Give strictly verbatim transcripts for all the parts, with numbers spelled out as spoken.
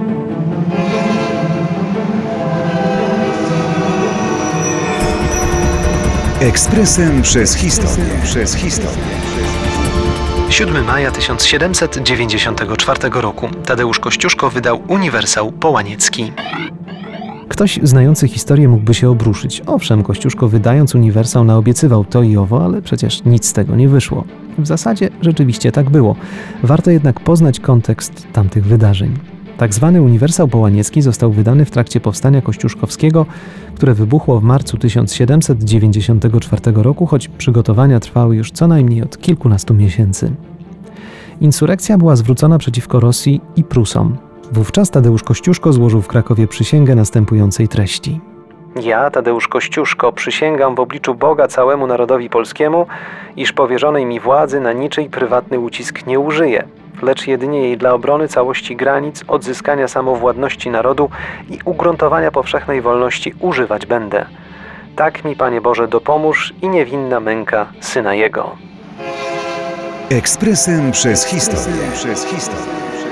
Ekspresem przez historię. Przez historię. siódmego maja tysiąc siedemset dziewięćdziesiątego czwartego roku Tadeusz Kościuszko wydał Uniwersał Połaniecki. Ktoś znający historię mógłby się obruszyć. Owszem, Kościuszko wydając Uniwersał naobiecywał to i owo, ale przecież nic z tego nie wyszło. W zasadzie rzeczywiście tak było. Warto jednak poznać kontekst tamtych wydarzeń. Tak zwany Uniwersał Połaniecki został wydany w trakcie powstania kościuszkowskiego, które wybuchło w marcu tysiąc siedemset dziewięćdziesiątego czwartego roku, choć przygotowania trwały już co najmniej od kilkunastu miesięcy. Insurekcja była zwrócona przeciwko Rosji i Prusom. Wówczas Tadeusz Kościuszko złożył w Krakowie przysięgę następującej treści. Ja, Tadeusz Kościuszko, przysięgam w obliczu Boga całemu narodowi polskiemu, iż powierzonej mi władzy na niczyj prywatny ucisk nie użyję, lecz jedynie jej dla obrony całości granic, odzyskania samowładności narodu i ugruntowania powszechnej wolności używać będę. Tak mi, Panie Boże, dopomóż i niewinna męka Syna Jego. Ekspresem przez historię. Przez historię.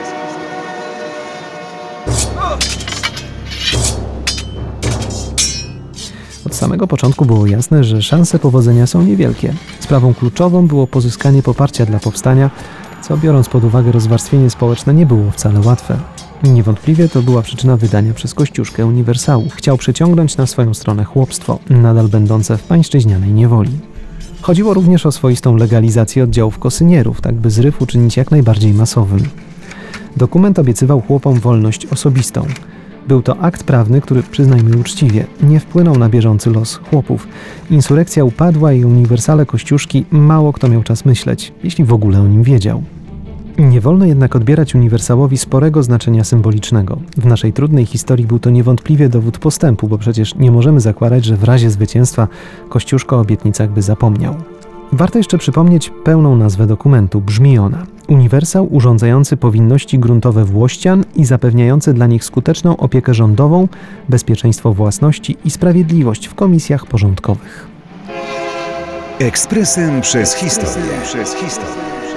Od samego początku było jasne, że szanse powodzenia są niewielkie. Sprawą kluczową było pozyskanie poparcia dla powstania, co biorąc pod uwagę rozwarstwienie społeczne nie było wcale łatwe. Niewątpliwie to była przyczyna wydania przez Kościuszkę Uniwersału. Chciał przyciągnąć na swoją stronę chłopstwo, nadal będące w pańszczyźnianej niewoli. Chodziło również o swoistą legalizację oddziałów kosynierów, tak by zryw uczynić jak najbardziej masowym. Dokument obiecywał chłopom wolność osobistą. Był to akt prawny, który, przyznajmy uczciwie, nie wpłynął na bieżący los chłopów. Insurekcja upadła i o Uniwersale Kościuszki mało kto miał czas myśleć, jeśli w ogóle o nim wiedział. Nie wolno jednak odbierać Uniwersałowi sporego znaczenia symbolicznego. W naszej trudnej historii był to niewątpliwie dowód postępu, bo przecież nie możemy zakładać, że w razie zwycięstwa Kościuszko o obietnicach by zapomniał. Warto jeszcze przypomnieć pełną nazwę dokumentu. Brzmi ona: Uniwersał urządzający powinności gruntowe włościan i zapewniający dla nich skuteczną opiekę rządową, bezpieczeństwo własności i sprawiedliwość w komisjach porządkowych. Ekspresem przez historię. Przez historię.